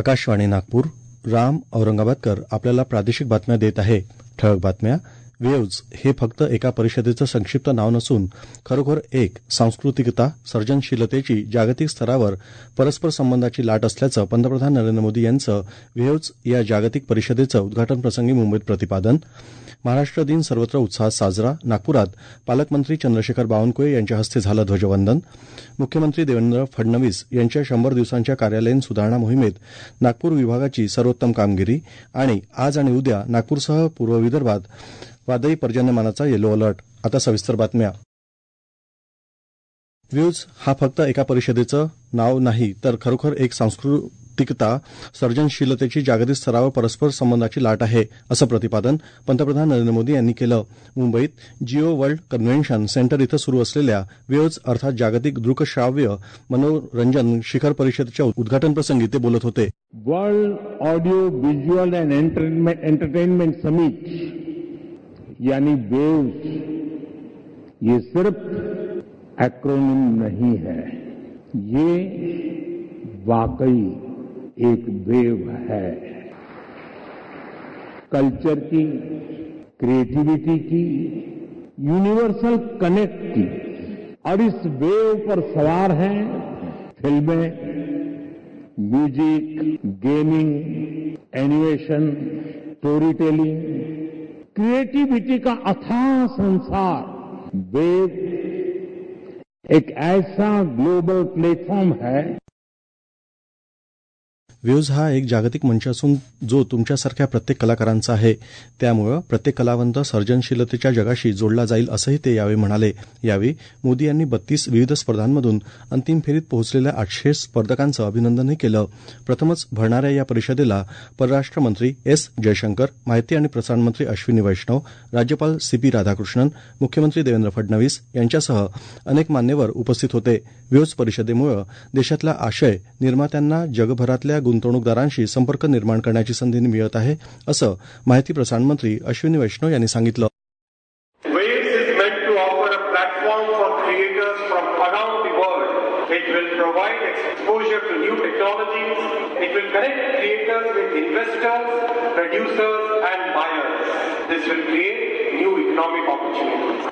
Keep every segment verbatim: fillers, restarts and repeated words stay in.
आकाशवाणी नागपूर. राम औरंगाबादकर आपल्याला प्रादेशिक बातम्या देत आहे. ठळक बातम्या. वेव्ज हे फक्त एका परिषदेचं संक्षिप्त नाव नसून खरोखर एक सांस्कृतिकता, सर्जनशीलतेची जागतिक स्तरावर परस्पर संबंधाची लाट असल्याचं पंतप्रधान नरेंद्र मोदी यांचं वेव्ज या जागतिक परिषदेचं उद्घाटन प्रसंगी मुंबईत प्रतिपादन. महाराष्ट्र दिन सर्वत्र उत्साहात साजरा. नागपुरात पालकमंत्री चंद्रशेखर बावनकुळे यांच्या हस्ते झालं ध्वजवंदन. मुख्यमंत्री देवेंद्र फडणवीस यांच्या शंभर दिवसांच्या कार्यालयीन सुधारणा मोहिमेत नागपूर विभागाची सर्वोत्तम कामगिरी. आणि आज आणि उद्या नागपूरसह पूर्व विदर्भात वादळी पर्जन्यमानाचा येलो अलर्ट. आता सविस्तर बातम्या. वेव्ज हा फक्त एका परिषदेचं नाव नाही तर खरोखर एक सांस्कृतिकता, सर्जनशीलतेची जागतिक स्तरावर परस्पर संबंधाची लाट आहे, असं प्रतिपादन पंतप्रधान नरेंद्र मोदी यांनी केलं. मुंबईत जिओ वर्ल्ड कन्व्हेन्शन सेंटर इथं सुरू असलेल्या वेव्ज अर्थात जागतिक दृकश्राव्य मनोरंजन शिखर परिषदेच्या उद्घाटन प्रसंगी ते बोलत होते. World Audio Visual and Entertainment Summit यानी वेव्स ये सिर्फ एक्रोनिम नहीं है, ये वाकई एक वेव है. कल्चर की, क्रिएटिविटी की, यूनिवर्सल कनेक्ट की. और इस वेव पर सवार हैं फिल्में, music, gaming, animation, story telling, creativity का अथाह संसार. वेव एक ऐसा ग्लोबल प्लेटफॉर्म है. वेव्ज हा एक जागतिक मंच असून जो तुमच्यासारख्या प्रत्येक कलाकारांचा आहे. त्यामुळे प्रत्येक कलावंत सर्जनशीलतेच्या जगाशी जोडला जाईल, असंही ते यावेळी म्हणाले. यावेळी मोदी यांनी बत्तीस विविध स्पर्धांमधून अंतिम फेरीत पोहोचलेल्या आठशे स्पर्धकांचं अभिनंदनही केलं. प्रथमच भरणाऱ्या या परिषदेला परराष्ट्र मंत्री एस जयशंकर, माहिती आणि प्रसारण मंत्री अश्विनी वैष्णव, राज्यपाल सी पी राधाकृष्णन, मुख्यमंत्री देवेंद्र फडणवीस यांच्यासह अनेक मान्यवर उपस्थित होते. वेव्ज परिषदेमुळे देशातला आशय निर्मात्यांना जगभरातल्या गुंतवणूकदारांशी संपर्क निर्माण करण्याची संधी मिळत आहे, असं माहिती प्रसारण मंत्री अश्विनी वैष्णव यांनी सांगितलं. Waves is meant to offer a platform for creators from around the world. It will provide exposure to new technologies. It will connect creators with investors, producers and buyers. This will create new economic opportunities.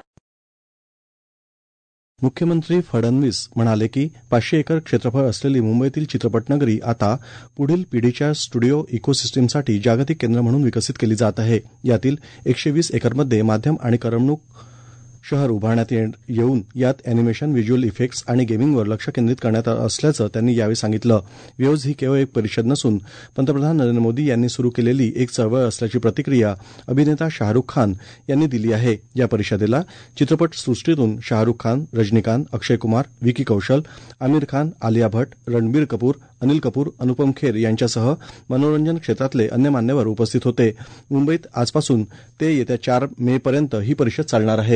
मुख्यमंत्री फडणवीस म्हणाले की पाचशे acre क्षेत्रफळ असलेली मुंबईतील चित्रपट नगरी आता पुढील पिढीच्या स्टुडिओ इकोसिस्टीमसाठी जागतिक केंद्र म्हणून विकसित केली जात आहे. यातील एकशे वीस एकरमध्ये माध्यम आणि करमणूक शहर उभारण्यात येऊन यात अॅनिमेशन, व्हिज्युअल इफेक्ट्स आणि गेमिंगवर लक्ष केंद्रित करण्यात असल्याचं त्यांनी यावेळी सांगितलं. वेव्ज ही केवळ एक परिषद नसून पंतप्रधान नरेंद्र मोदी यांनी सुरू केलेली एक चळवळ असल्याची प्रतिक्रिया अभिनेता शाहरुख खान यांनी दिली आहे. या परिषदेला चित्रपट सृष्टीतून शाहरुख खान, रजनीकांत, अक्षय कुमार, विकी कौशल, आमिर खान, आलिया भट्ट, रणबीर कपूर, अनिल कपूर, अनुपम खेर यांच्यासह मनोरंजन क्षेत्रातले अन्य मान्यवर उपस्थित होते. मुंबईत आजपासून ते येत्या चार मे पर्यंत ही परिषद चालणार आहे.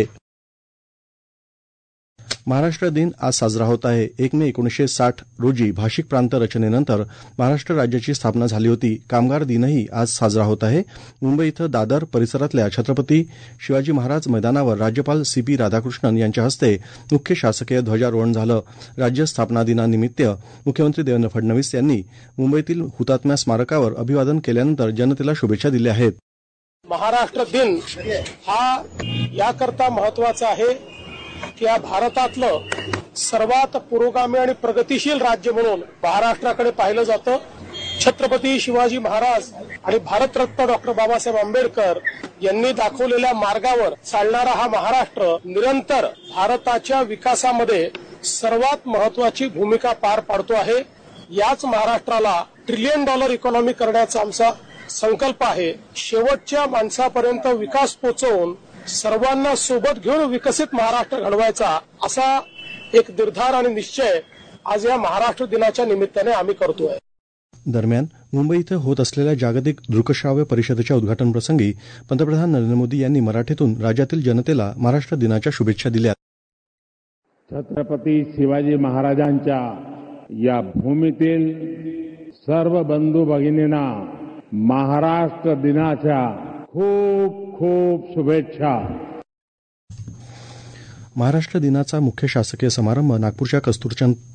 महाराष्ट्र दिन आज साजरा होत आहे. एक मे एकोणीसशे साठ रोजी भाषिक प्रांत रचनेनंतर महाराष्ट्र राज्याची स्थापना झाली होती. कामगार दिनही आज साजरा होत आहे. मुंबई इथं दादर परिसरातल्या छत्रपती शिवाजी महाराज मैदानावर राज्यपाल सी पी राधाकृष्णन यांच्या हस्ते मुख्य शासकीय ध्वजारोहण झालं. राज्य स्थापना दिनानिमित्त मुख्यमंत्री देवेंद्र फडणवीस यांनी मुंबईतील हुतात्मा स्मारकावर अभिवादन केल्यानंतर जनतेला शुभेच्छा दिल्या आहेत. महाराष्ट्र दिन हा याकरता महत्वाचा आहे की या भारतातलं सर्वात पुरोगामी आणि प्रगतिशील राज्य म्हणून महाराष्ट्राकडे पाहिलं जातं. छत्रपती शिवाजी महाराज आणि भारतरत्न डॉक्टर बाबासाहेब आंबेडकर यांनी दाखवलेल्या मार्गावर चालणारा हा महाराष्ट्र निरंतर भारताच्या विकासामध्ये सर्वात महत्वाची भूमिका पार पाडतो आहे. याच महाराष्ट्राला ट्रिलियन डॉलर इकॉनॉमी करण्याचा आमचा संकल्प आहे. शेवटच्या माणसापर्यंत विकास पोहोचवून सर्वांना सोबत घेऊन विकसित महाराष्ट्र घडवायचा असा एक निर्धार आणि निश्चय आज या महाराष्ट्र दिनाच्या निमित्ताने आम्ही करतोय. दरम्यान मुंबई इथं होत असलेल्या जागतिक दृकश्राव्य परिषदेच्या उद्घाटन प्रसंगी पंतप्रधान नरेंद्र मोदी यांनी मराठीतून राज्यातील जनतेला महाराष्ट्र दिनाच्या शुभेच्छा दिल्या. छत्रपती शिवाजी महाराजांच्या या भूमीतील सर्व बंधू भगिनींना महाराष्ट्र दिनाच्या खूप खूप शुभेच्छा. महाराष्ट्र दिनाचा मुख्य शासकीय समारंभ नागपूरच्या कस्तुरचंद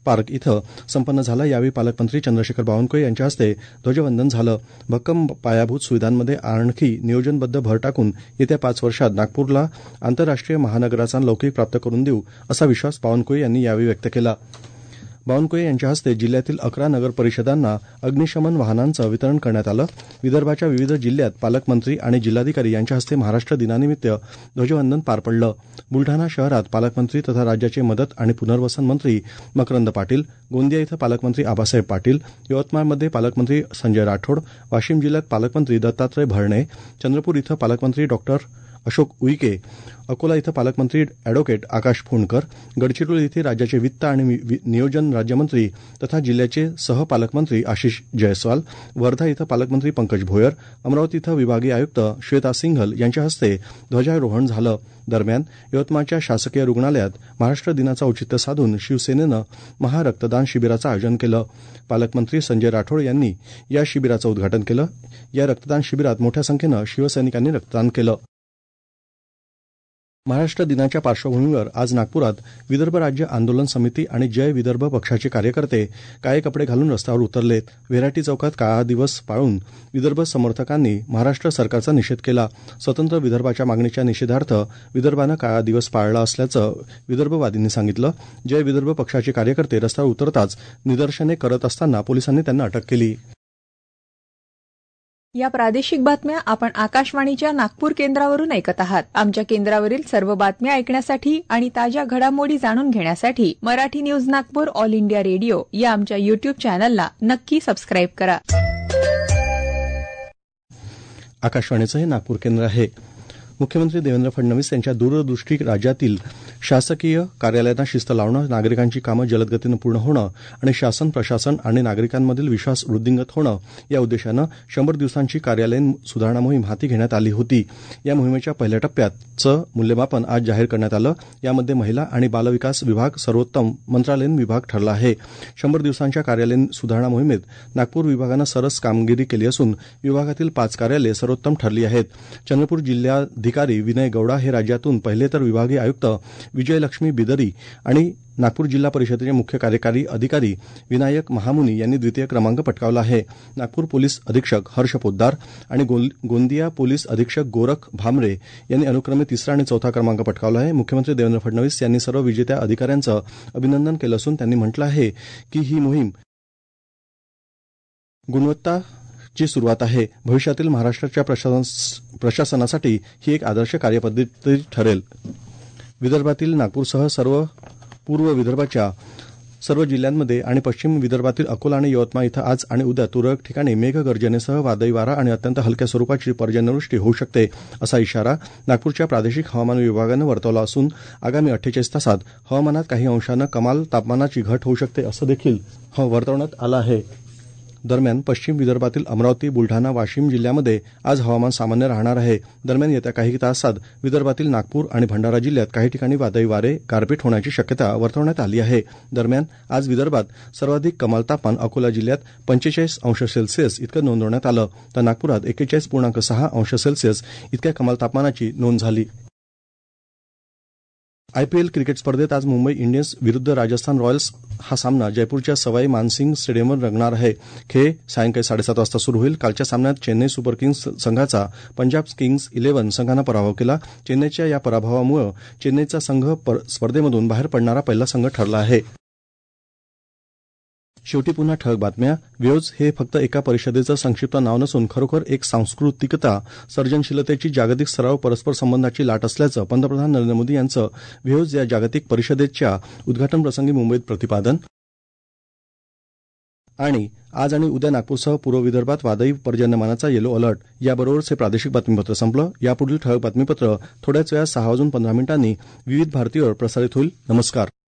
पार्क इथं संपन्न झाला. यावेळी पालकमंत्री चंद्रशेखर बावनकुळे यांच्या हस्ते ध्वजवंदन झालं. भक्कम पायाभूत सुविधांमध्ये आणखी नियोजनबद्ध भर टाकून येत्या पाच वर्षात नागपूरला आंतरराष्ट्रीय महानगराचा लौकिक प्राप्त करून देऊ असा विश्वास बावनकुळे यांनी यावेळी व्यक्त केला. बावनकुळे यांच्या हस्ते जिल्ह्यातील अकरा नगर परिषदांना अग्निशमन वाहनांचं वितरण करण्यात आलं. विदर्भाच्या विविध जिल्ह्यात पालकमंत्री आणि जिल्हाधिकारी यांच्या हस्ते महाराष्ट्र दिनानिमित्त ध्वजवंदन पार पडलं. बुलढाणा शहरात पालकमंत्री तथा राज्याचे मदत आणि पुनर्वसन मंत्री मकरंद पाटील, गोंदिया इथं पालकमंत्री आबासाहेब पाटील, यवतमाळमध्ये पालकमंत्री संजय राठोड, वाशिम जिल्ह्यात पालकमंत्री दत्तात्रय भरणे, चंद्रपूर इथं पालकमंत्री डॉक्टर अशोक उईके, अकोला इथं पालकमंत्री अॅडव्होकेट आकाश फोंडकर, गडचिरोली इथे राज्याचे वित्त आणि नियोजन राज्यमंत्री तथा जिल्ह्याचे सहपालकमंत्री आशिष जयस्वाल, वर्धा इथं पालकमंत्री पंकज भोयर, अमरावती इथं विभागीय आयुक्त श्वेता सिंघल यांच्या हस्ते ध्वजारोहण झालं. दरम्यान यवतमाळच्या शासकीय रुग्णालयात महाराष्ट्र दिनाचं औचित्य साधून शिवसेनेनं महारक्तदान शिबिराचं आयोजन केलं. पालकमंत्री संजय राठोड यांनी या शिबिराचं उद्घाटन केलं. या रक्तदान शिबिरात मोठ्या संख्येनं शिवसैनिकांनी रक्तदान केलं. महाराष्ट्र दिनाच्या पार्श्वभूमीवर आज नागपुरात विदर्भ राज्य आंदोलन समिती आणि जय विदर्भ पक्षाचे कार्यकर्ते काळे कपडे घालून रस्त्यावर उतरलेत. व्हेरायटी चौकात काळा दिवस पाळून विदर्भ समर्थकांनी महाराष्ट्र सरकारचा निषेध केला. स्वतंत्र विदर्भाच्या मागणीच्या निषेधार्थ विदर्भानं काळा दिवस पाळला असल्याचं विदर्भवादींनी सांगितलं. जय विदर्भ पक्षाचे कार्यकर्ते रस्त्यावर उतरताच निदर्शने करत असताना पोलिसांनी त्यांना अटक केली. या प्रादेशिक बातम्या आपण आकाशवाणीच्या नागपूर केंद्रावरून ऐकत आहात. आमच्या केंद्रावरील सर्व बातम्या ऐकण्यासाठी आणि ताज्या घडामोडी जाणून घेण्यासाठी Marathi news Nagpur All India Radio या आमच्या युट्यूब चॅनलला नक्की सबस्क्राईब करा. आकाशवाणीचं हे नागपूर केंद्र आहे. मुख्यमंत्री देवेंद्र फडणवीस यांच्या दूरदृष्टी राज्यातील शासकीय कार्यालयांना शिस्त लावणं, नागरिकांची कामं जलदगतीनं पूर्ण होणं आणि शासन प्रशासन आणि नागरिकांमधील विश्वास वृद्धिंगत होणं या उद्देशानं शंभर दिवसांची कार्यालयीन सुधारणा मोहीम हाती घेण्यात आली होती. या मोहिमेच्या पहिल्या टप्प्याचं मूल्यमापन आज जाहीर करण्यात आलं. यामध्ये महिला आणि बालविकास विभाग सर्वोत्तम मंत्रालयीन विभाग ठरला आहे. शंभर दिवसांच्या कार्यालयीन सुधारणा मोहिमेत नागपूर विभागानं सरस कामगिरी केली असून विभागातील पाच कार्यालये सर्वोत्तम ठरली आहेत. चंद्रपूर जिल्हाधिकारी विनय गौडा हे राज्यातून पहिले तर विभागीय आयुक्त विजयलक्ष्मी बिदरी आणि नागपूर जिल्हा परिषदेचे मुख्य कार्यकारी अधिकारी विनायक महामुनी यांनी द्वितीय क्रमांक पटकावला आहे. नागपूर पोलीस अधीक्षक हर्ष पोद्दार आणि गोंदिया पोलीस अधीक्षक गोरख भामरे यांनी अनुक्रमे तिसरा आणि चौथा क्रमांक पटकावला आहे. मुख्यमंत्री देवेंद्र फडणवीस यांनी सर्व विजेत्या अधिकाऱ्यांचं अभिनंदन केलं असून त्यांनी म्हटलं आहे की ही मोहीम गुणवत्ता ची सुरुवात आहे. भविष्यातील महाराष्ट्राच्या प्रशासनासाठी ही एक आदर्श कार्यपद्धती ठरेल. विदर्भातील नागपूरसह सर्व पूर्व विदर्भाच्या सर्व जिल्ह्यांमध्ये आणि पश्चिम विदर्भातील अकोला आणि यवतमाळ इथं आज आणि उद्या तुरळक ठिकाणी मेघगर्जनेसह वादळी वारा आणि अत्यंत हलक्या स्वरूपाची पर्जन्यवृष्टी होऊ शकते असा इशारा नागपूरच्या प्रादेशिक हवामान विभागानं वर्तवला असून आगामी अठ्ठेचाळीस तासात हवामानात काही अंशानं कमाल तापमानाची घट होऊ शकते असं देखील वर्तवण्यात आलं आहे. दरम्यान पश्चिम विदर्भातील अमरावती, बुलढाणा, वाशिम जिल्ह्यामध्ये आज हवामान सामान्य राहणार आहे. दरम्यान येत्या काही तासात विदर्भातील नागपूर आणि भंडारा जिल्ह्यात काही ठिकाणी वादळी वारे, गारपीट होण्याची शक्यता वर्तवण्यात आली आहे. दरम्यान आज विदर्भात सर्वाधिक कमाल तापमान अकोला जिल्ह्यात पंचेचाळीस अंश सेल्सिअस इतकं नोंदवण्यात आलं, तर नागपुरात एक्केचाळीस पूर्णांक सहा अंश सेल्सिअस इतक्या कमाल तापमानाची नोंद झाली. आयपीएल क्रिकेट स्पर्धेत आज मुंबई इंडियन्स विरुद्ध राजस्थान रॉयल्स हा सामना जयपूरच्या सवाई मानसिंग स्टेडियमवर रंगणार आहे. खेळ सायंकाळी साडेसात वाजता सुरू होईल. कालच्या सामन्यात चेन्नई सुपर किंग्ज संघाचा पंजाब किंग्ज इलेव्हन संघानं पराभव केला. चेन्नईच्या या पराभवामुळे चेन्नईचा संघ स्पर्धेमधून बाहेर पडणारा पहिला संघ ठरला आहे. शेवटी पुन्हा ठळक बातम्या. व्योज हे फक्त एका परिषदेचं संक्षिप्त नाव नसून खरोखर एक सांस्कृतिकता, सर्जनशीलतेची जागतिक स्तरावर परस्पर संबंधाची लाट असल्याचं पंतप्रधान नरेंद्र मोदी यांचं व्योज या जागतिक परिषदेच्या उद्घाटन प्रसंगी मुंबईत प्रतिपादन. आणि आज आणि उद्या नागपूरसह पूर्व विदर्भात वादळी पर्जन्यमानाचा येलो अलर्ट. याबरोबरच हे प्रादेशिक बातमीपत्र संपलं. यापुढील ठळक बातमीपत्र थोड्याच वेळात सहा वाजून पंधरा मिनिटांनी विविध भारतीवर प्रसारित होईल. नमस्कार.